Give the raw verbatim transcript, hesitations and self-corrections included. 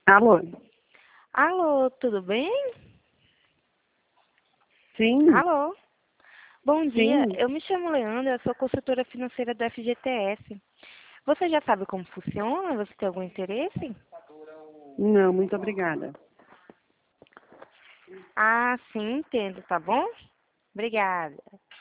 Alô? Alô, tudo bem? Sim, Alô? Bom dia, sim. eu me chamo Leandra, eu sou consultora financeira da F G T S. Você já sabe como funciona? Você tem algum interesse? Não, muito obrigada. Ah, sim, entendo, tá bom? Obrigada.